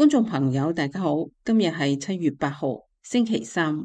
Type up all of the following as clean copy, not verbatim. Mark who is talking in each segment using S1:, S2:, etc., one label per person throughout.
S1: 觀眾朋友，大家好，今日係7月8號，星期三。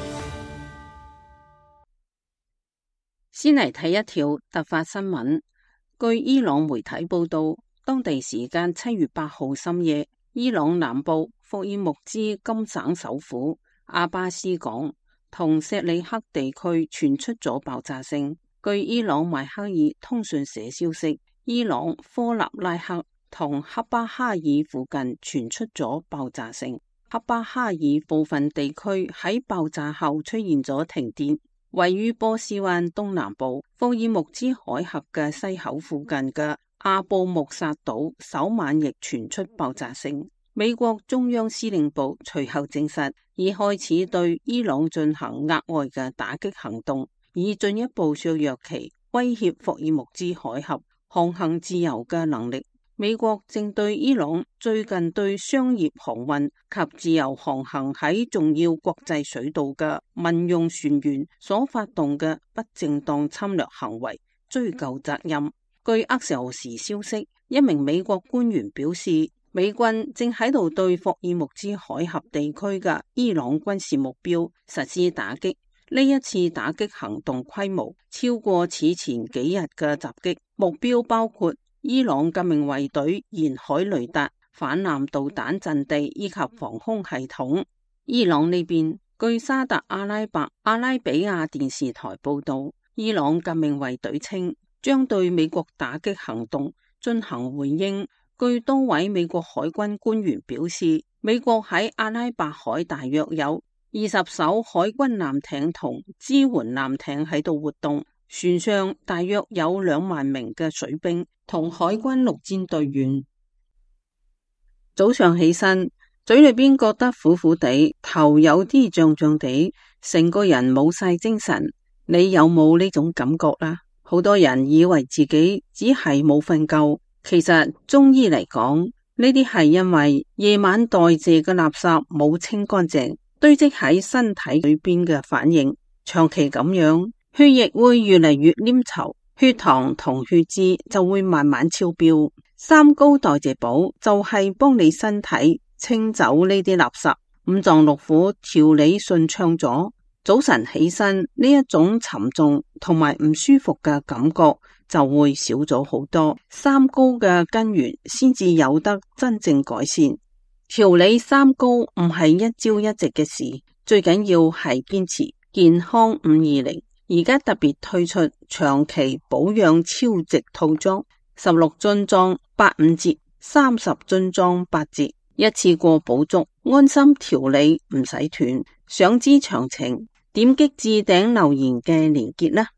S1: 先嚟睇一條突發新聞。據伊朗媒體報道，當地時間7月8號深夜，伊朗南部霍爾木茲金省首府阿巴斯港同錫里克地區傳出咗爆炸聲。據伊朗邁克爾通訊社消息，伊朗科納拉克同恰巴哈爾附近傳出咗爆炸聲。恰巴哈爾部分地區喺爆炸後出現咗停電。位於波斯灣東南部霍爾木茲海峽嘅西口附近嘅阿布穆薩島首晚亦傳出爆炸聲。美國中央司令部隨後證實，已開始對伊朗進行額外嘅打擊行動，以進一步削弱其威脅霍爾木茲海峽航行自由嘅能力。美國正對伊朗最近對商業航運及自由航行喺重要國際水道嘅民用船員所發動嘅不正當侵略行為追究責任。據厄猶時消息，一名美國官員表示，美軍正喺度對霍爾木茲海峽地區嘅伊朗軍事目標實施打擊。呢一次打擊行動規模超過此前幾日嘅襲擊，目標包括伊朗革命衛隊沿海雷達、反艦導彈陣地以及防空系統。伊朗呢邊，據沙特阿拉伯阿拉比亞電視台報道，伊朗革命衛隊稱將對美國打擊行動進行回應。據多位美國海軍官員表示，美國喺阿拉伯海大約有20艘海軍艦艇同支援艦艇喺度活動，船上大約有2萬名嘅水兵同海軍陸戰隊員。早上起身，嘴裏邊覺得苦苦地，頭有啲脹脹地，成個人冇晒精神。你有冇呢種感覺啦？好多人以為自己只係冇瞓夠，其實中醫嚟講，呢啲係因為夜晚代謝嘅垃圾冇清乾淨，堆積喺身體裏邊嘅反應。長期咁樣，血液會越嚟越黏稠，血糖同血脂就會慢慢超標。三高代謝寶就係幫你身體清走呢啲垃圾，五臟六腑調理順暢咗，早晨起身呢一種沉重同埋唔舒服嘅感覺就會少咗好多。三高嘅根源先至有得真正改善。調理三高唔係一朝一夕嘅事，最緊要係堅持。健康520而家特別推出長期保養超值套裝，16樽裝85折，30樽裝8折，一次過補足，安心調理唔使斷。想知詳情，點擊置頂留言嘅連結啦。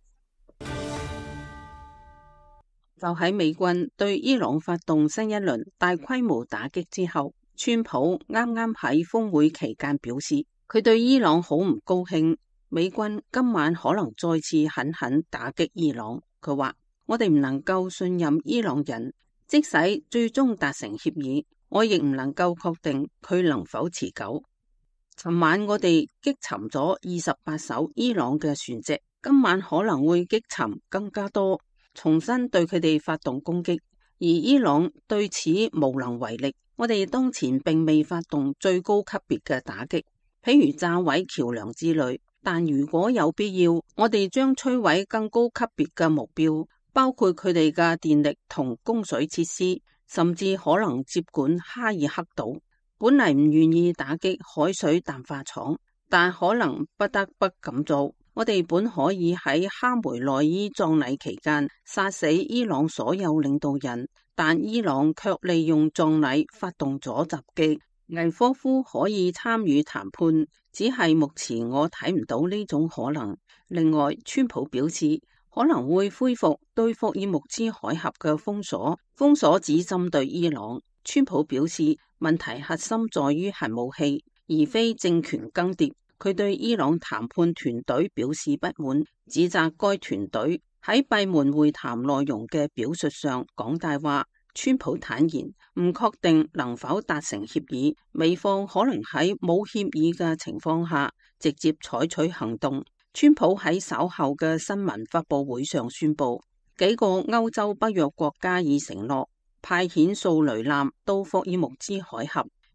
S1: 就喺美軍對伊朗發動新一輪大規模打擊之後，川普啱啱喺峰會期間表示，佢對伊朗好唔高興，美軍今晚可能再次狠狠打擊伊朗。佢話，我哋唔能夠信任伊朗人，即使最終達成協議，我亦唔能夠確定佢能否持久。尋晚我哋擊沉咗28艘伊朗嘅船隻，今晚可能會擊沉更加多，重新對佢哋發動攻擊，而伊朗對此無能為力。我哋當前並未發動最高級別嘅打擊，譬如炸毀橋樑之類，但如果有必要，我哋將摧毀更高級別嘅目標，包括佢哋嘅電力同供水設施，甚至可能接管哈爾克島。本嚟唔願意打擊海水淡化廠，但可能不得不咁做。我哋本可以喺哈梅內伊葬禮期間殺死伊朗所有領導人，但伊朗卻利用葬禮發動咗襲擊。魏科夫可以參與談判，只係目前我睇唔到呢種可能。另外，川普表示可能會恢復對霍爾木茲海峽嘅封鎖，封鎖只針對伊朗。川普表示，問題核心在於核武器，而非政權更迭。佢對伊朗談判團隊表示不滿，指責該團隊喺閉門會談內容嘅表述上講大話。川普坦言唔確定能否達成協議，美方可能喺冇協議嘅情況下直接採取行動。川普喺稍後嘅新聞發佈會上宣布，幾個歐洲北約國家已承諾派遣掃雷艦到霍爾木茲海峽，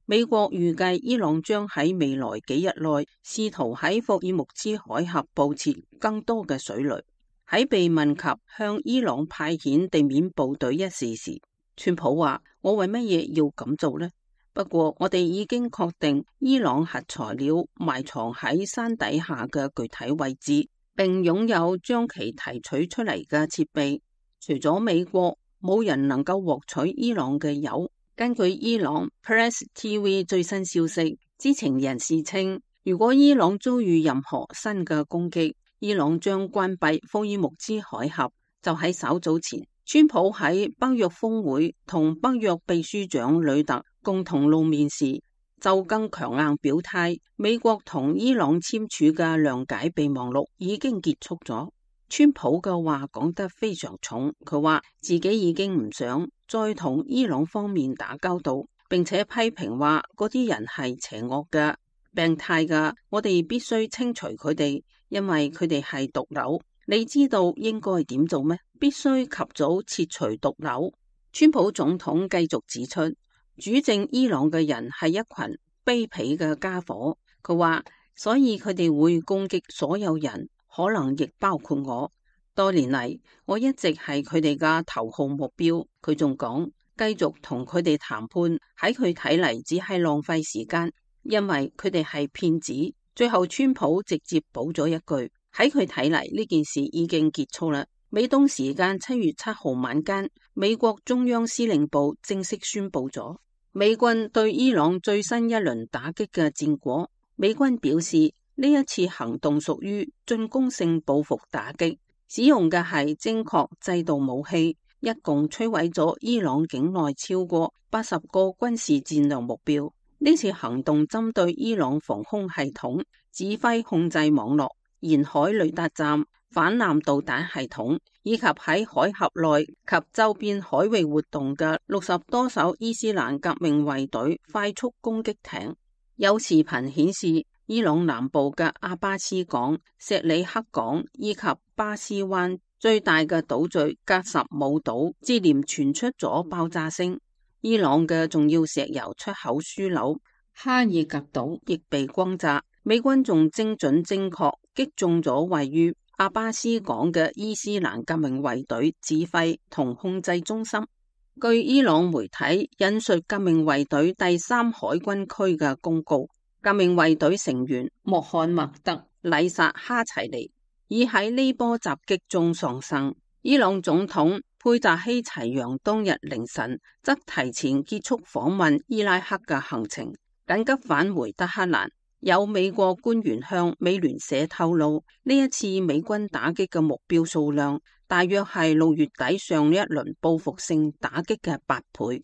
S1: 美國預計伊朗將喺未來幾日內試圖喺霍爾木茲海峽布設更多嘅水雷。喺被問及向伊朗派遣地面部隊一事時，川普話：我為乜嘢要咁做呢？不過我哋已經確定伊朗核材料埋藏喺山底下嘅具體位置，並擁有將其提取出嚟嘅設備。除咗美國，冇人能夠獲取伊朗嘅鈾。根據伊朗 Press TV 最新消息，知情人士稱，如果伊朗遭遇任何新嘅攻擊，伊朗將關閉霍爾木茲海峽。就喺稍早前，川普喺北約峰會同北約秘書長呂特共同露面時，就更強硬表態，美國同伊朗簽署嘅諒解備忘錄已經結束咗。川普嘅話講得非常重，佢話自己已經唔想再同伊朗方面打交道，並且批評話嗰啲人係邪惡嘅、病態嘅，我哋必須清除佢哋，因為佢哋係毒瘤。你知道應該點做咩？必須及早切除毒瘤。川普總統繼續指出，主政伊朗嘅人係一群卑鄙嘅家伙。佢話，所以佢哋會攻擊所有人。可能亦包括我。多年嚟，我一直係佢哋嘅頭號目標。佢仲講，繼續同佢哋談判喺佢睇嚟只係浪費時間，因為佢哋係騙子。最後，川普直接補咗一句，喺佢睇嚟呢件事已經結束啦。美東時間7月7號晚間，美國中央司令部正式宣布咗美軍對伊朗最新一輪打擊嘅戰果。美軍表示，呢一次行動屬於進攻性報復打擊，使用嘅係精確制導武器，一共摧毀咗伊朗境內超過80個軍事戰略目標。呢次行動針對伊朗防空系統、指揮控制網絡、沿海雷達站、反艦導彈系統，以及喺海峽內及周邊海域活動嘅60多艘伊斯蘭革命衛隊快速攻擊艇。有視頻顯示，伊朗南部嘅阿巴斯港、錫里克港以及巴斯灣最大嘅島嶼格什姆島接連傳出咗爆炸聲。伊朗嘅重要石油出口樞紐哈爾格島亦被轟炸。美軍仲精準精確擊中咗位於阿巴斯港嘅伊斯蘭革命衛隊指揮同控制中心。據伊朗媒體引述革命衛隊第3海軍區嘅公告，革命衛隊成員穆罕默德·禮薩哈齊尼已喺呢波襲擊中喪生。伊朗總統佩扎希齊揚當日凌晨則提前結束訪問伊拉克嘅行程，緊急返回德黑蘭。有美國官員向美聯社透露，呢一次美軍打擊嘅目標數量大約係6月底上一輪報復性打擊嘅8倍。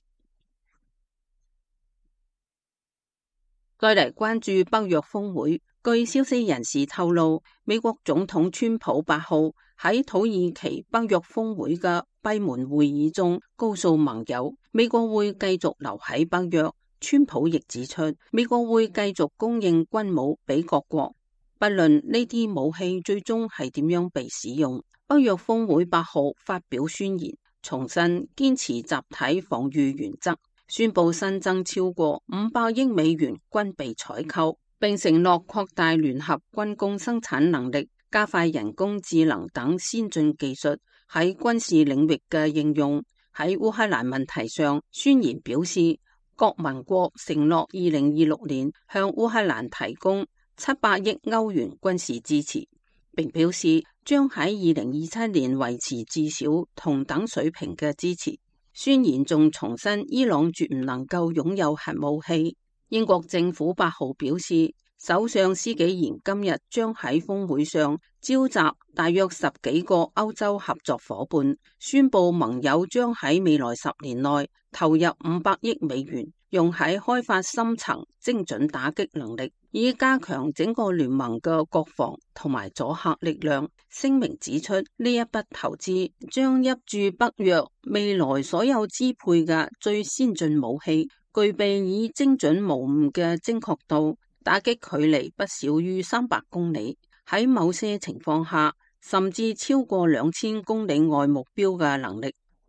S1: 再嚟關注北約峰會，據消息人士透露，美國總統川普8號喺土耳其北約峰會嘅閉門會議中告訴盟友，美國會繼續留喺北約。川普亦指出，美國會繼續供應軍武俾各國，不論呢啲武器最終係點樣被使用。北約峰會8號發表宣言，重申堅持集體防禦原則，宣布新增超過500億美元軍備採購，並承諾擴大聯合軍工生產能力，加快人工智能等先進技術喺軍事領域嘅應用。喺烏克蘭問題上，宣言表示，各盟國承諾2026年向烏克蘭提供700億歐元軍事支持，並表示將喺2027年維持至少同等水平嘅支持。宣言仲重申伊朗絕唔能夠擁有核武器。英國政府8號表示，首相施紀賢今日將喺峰會上召集大約10幾個歐洲合作夥伴，宣布盟友將喺未來10年內投入500億美元，用喺開發深層精準打擊能力，以加強整個聯盟嘅國防同埋阻嚇力量。聲明指出，呢一筆投資將挹注北約未來所有支配嘅最先進武器，具備以精準無誤嘅精確度，打擊距離不少於300公里，喺某些情況下甚至超過2000公里外目標嘅能力。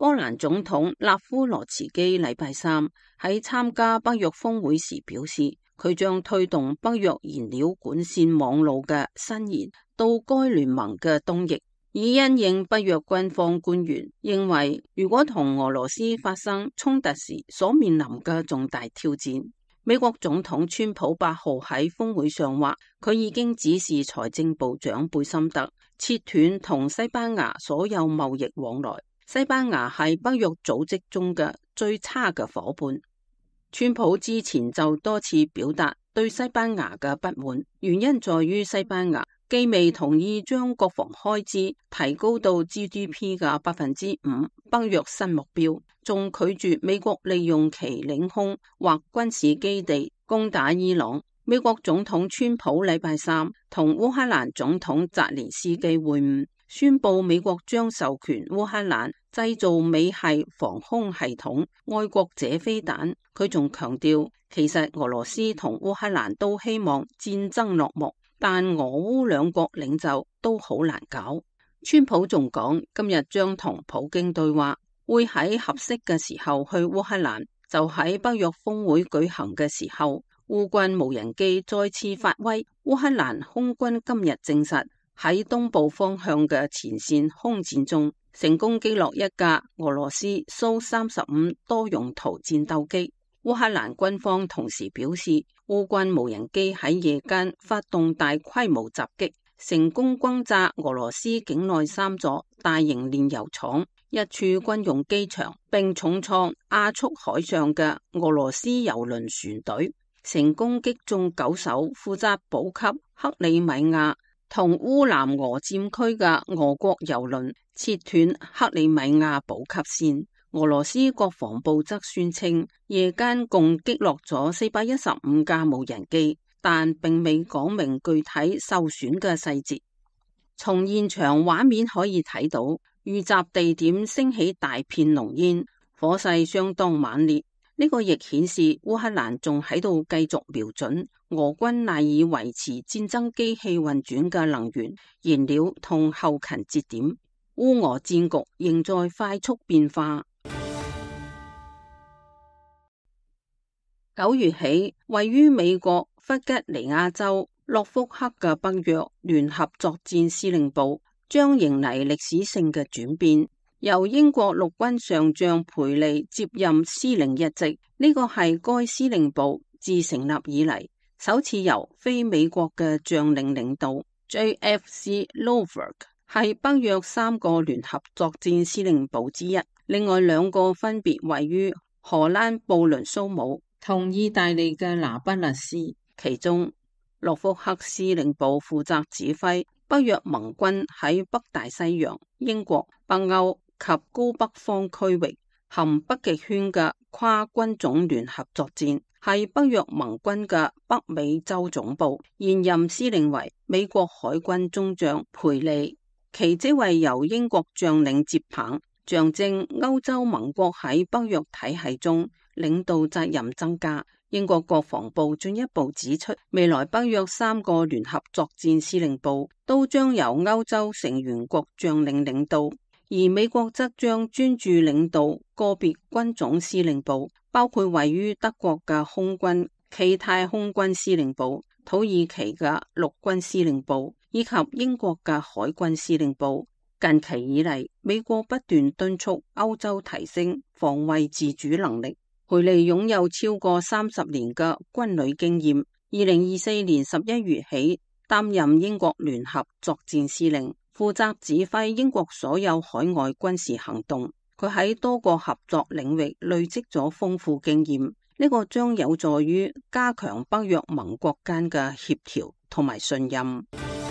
S1: 波蘭總統勒夫羅茨基禮拜三喺參加北約峰會時表示，佢將推動北約燃料管線網路嘅伸延到該聯盟嘅東翼，以因應北約軍方官員認為，如果同俄羅斯發生衝突時所面臨嘅重大挑戰。美國總統川普8號喺峰會上話，佢已經指示財政部長貝森特切斷同西班牙所有貿易往來。西班牙係北約組織中嘅最差嘅夥伴。川普之前就多次表達對西班牙嘅不滿，原因在於西班牙既未同意將國防開支提高到 GDP 嘅5%北約新目標，仲拒絕美國利用其領空或軍事基地攻打伊朗。美國總統川普禮拜三同烏克蘭總統澤連斯基會晤，宣布美國將授權烏克蘭製造美系防空系統愛國者飛彈。佢仲強調，其實俄羅斯同烏克蘭都希望戰爭落幕，但俄烏兩國領袖都好難搞。川普仲講，今日將同普京對話，會喺合適嘅時候去烏克蘭。就喺北約峰會舉行嘅時候，烏軍無人機再次發威，烏克蘭空軍今日證實喺東部方向嘅前線空戰中，成功擊落一架俄羅斯蘇35多用途戰鬥機。烏克蘭軍方同時表示，烏軍無人機喺夜間發動大規模襲擊，成功轟炸俄羅斯境內3座大型煉油廠、一處軍用機場，並重創亞速海上嘅俄羅斯油輪船隊，成功擊中9艘負責補給克里米亞同烏南俄佔區嘅俄國油輪，切斷克里米亞補給線。俄羅斯國防部則宣稱，夜間共擊落咗415架無人機，但並未講明具體受損嘅細節。從現場畫面可以睇到，遇襲地點升起大片濃煙，火勢相當猛烈。呢個亦顯示烏克蘭仲喺度繼續瞄準俄軍賴以維持戰爭機器運轉嘅能源、燃料同後勤節點。烏俄戰局仍在快速變化。9月起，位於美國弗吉尼亞州諾福克嘅北約聯合作戰司令部將迎嚟歷史性嘅轉變，由英國陸軍上將培利接任司令一職。呢個係該司令部自成立以嚟首次由非美國嘅將領領導。JFC Loveberg 係北約3個聯合作戰司令部之一，另外2個分別位於荷蘭布倫蘇姆同意大利嘅拿不勒斯。其中諾福克司令部負責指揮北約盟軍喺北大西洋、英國、北歐及高北方區域含北極圈嘅跨軍種聯合作戰，係北約盟軍嘅北美洲總部。現任司令為美國海軍中將培利，其職位由英國將領接棒，象徵歐洲盟國喺北約體系中領導責任增加。英國國防部進一步指出，未來北約3個聯合作戰司令部都將由歐洲成員國將領領導，而美國則將專注領導個別軍種司令部，包括位於德國嘅空軍暨太空軍司令部、土耳其嘅陸軍司令部以及英國嘅海軍司令部。近期以嚟，美國不斷敦促歐洲提升防衛自主能力。培利擁有超過30年嘅軍旅經驗，2024年11月起擔任英國聯合作戰司令，負責指揮英國所有海外軍事行動。佢喺多個合作領域累積咗豐富經驗，呢個將有助於加強北約盟國間嘅協調同埋信任。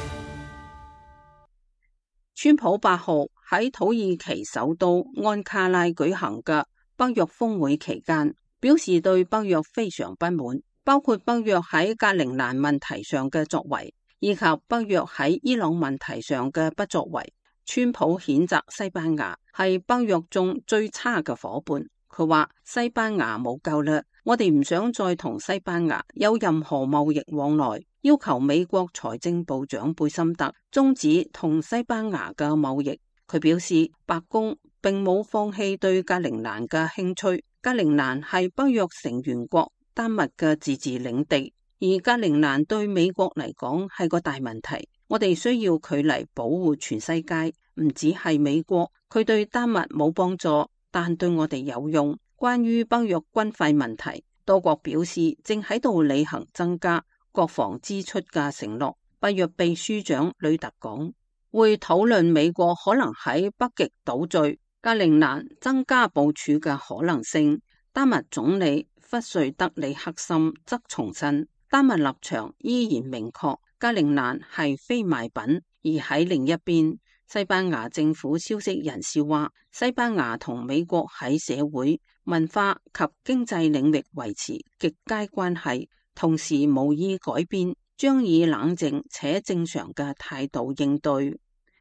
S1: 川普8號喺土耳其首都安卡拉舉行嘅北約峰會期間，表示對北約非常不滿，包括北約喺格陵蘭問題上嘅作為，以及北約喺伊朗問題上嘅不作為。川普譴責西班牙係北約中最差嘅夥伴，佢話西班牙冇救啦，我哋唔想再同西班牙有任何貿易往來，要求美國財政部長貝森特終止同西班牙嘅貿易。佢表示白宮並冇放棄對格陵蘭嘅興趣。格陵蘭係北約成員國丹麥嘅自治領地，而格陵蘭對美國嚟講係個大問題。我哋需要佢嚟保護全世界，唔止係美國，佢對丹麥冇幫助，但對我哋有用。關於北約軍費問題，多國表示正喺度履行增加國防支出嘅承諾。北約秘書長呂特講，會討論美國可能喺北極島嶼格陵蘭增加部署嘅可能性。丹麥總理弗瑞德里克森則重申，丹麥立場依然明確，格陵蘭係非賣品。而喺另一邊，西班牙政府消息人士話，西班牙同美國喺社會、文化及經濟領域維持極佳關係，同時無意改變，將以冷靜且正常嘅態度應對。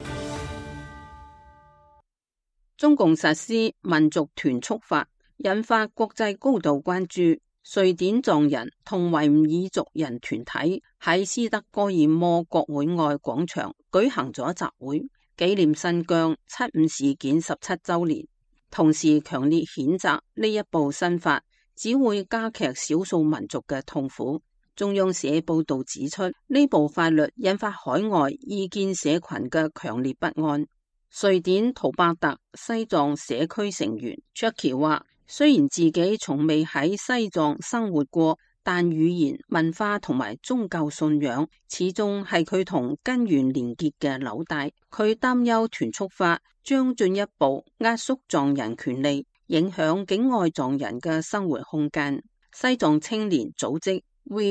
S1: 中共實施民族團束法，引發國際高度關注。瑞典藏人同維吾爾族人團體喺斯德哥爾摩國會外廣場舉行咗集會，紀念新疆75事件17週年，同時強烈譴責呢一部新法只會加劇少數民族嘅痛苦。中央社報道指出，呢部法律引發海外異見社群嘅強烈不安。瑞典圖伯特西藏社區成員 Jackie 話，雖然自己從未喺西藏生活過，但語言、文化同埋宗教信仰始終係佢同根源連結嘅紐帶。佢擔憂團束法將進一步壓縮藏人權利，影響境外藏人嘅生活空間。西藏青年組織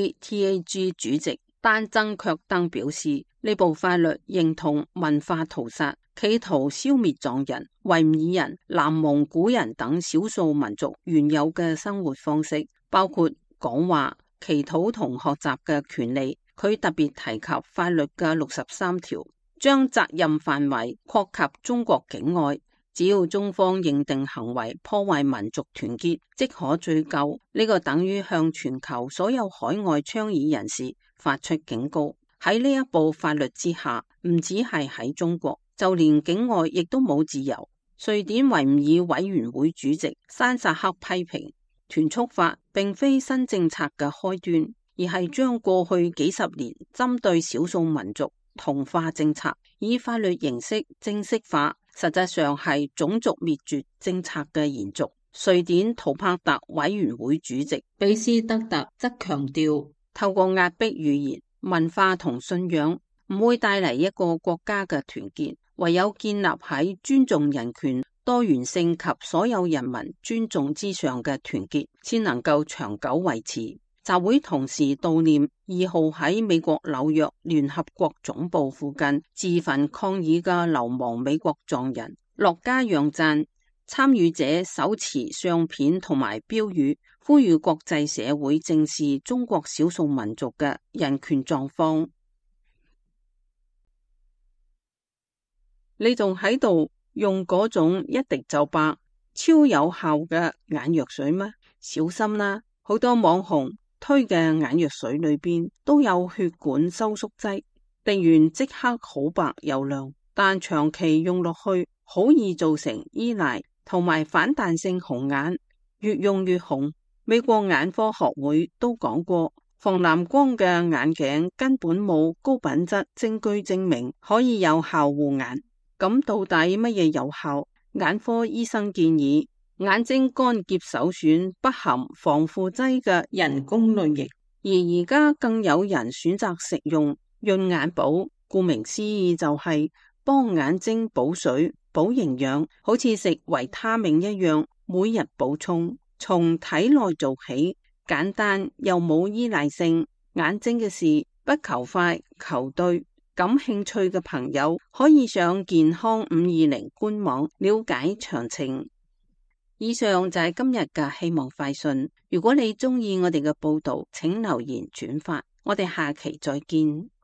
S1: VTAG 主席丹增卻登表示，呢部法律認同文化屠殺，企圖消滅藏人、維吾爾人、南蒙古人等少數民族原有嘅生活方式，包括講話、祈禱同學習嘅權利。佢特別提及法律嘅63條，將責任範圍擴及中國境外，只要中方認定行為破壞民族團結，即可追究。呢個等於向全球所有海外倡議人士發出警告。喺呢一部法律之下，唔止係喺中國，就連境外亦都冇自由。瑞典維吾爾委員會主席山薩克批評，團束法並非新政策嘅開端，而係將過去幾十年針對少數民族同化政策以法律形式正式化，實際上係種族滅絕政策嘅延續。瑞典圖伯特委員會主席比斯德特則強調，透過壓迫語言、文化同信仰，唔會帶嚟一個國家嘅團結，唯有建立喺尊重人權、多元性及所有人民尊重之上嘅團結，先能夠長久維持。集會同時悼念2號喺美國紐約聯合國總部附近自焚抗議嘅流亡美國藏人，落家讓讚。參與者手持相片同埋標語，呼籲國際社會正視中國少數民族嘅人權狀況。你仲喺度用嗰種一滴就白、超有效嘅眼藥水嗎？小心啦！好多網紅推嘅眼藥水裏邊都有血管收縮劑，滴完即刻好白又亮，但長期用落去好易造成依賴同埋反彈性紅眼，越用越紅。美國眼科學會都講過，防藍光嘅眼鏡根本冇高品質證據證明可以有效護眼。咁到底乜嘢有效？眼科醫生建議眼睛乾澀首選不含防腐劑嘅人工淚液，而而家更有人選擇食用潤眼寶，顧名思義就係幫眼睛補水補營養，好似食維他命一樣，每日補充，從體內做起，簡單又冇依賴性。眼睛嘅事不求快求對，感興趣嘅朋友可以上健康520官網了解詳情。以上就係今日嘅希望快訊。如果你鍾意我哋嘅報道，請留言轉發。我哋下期再見。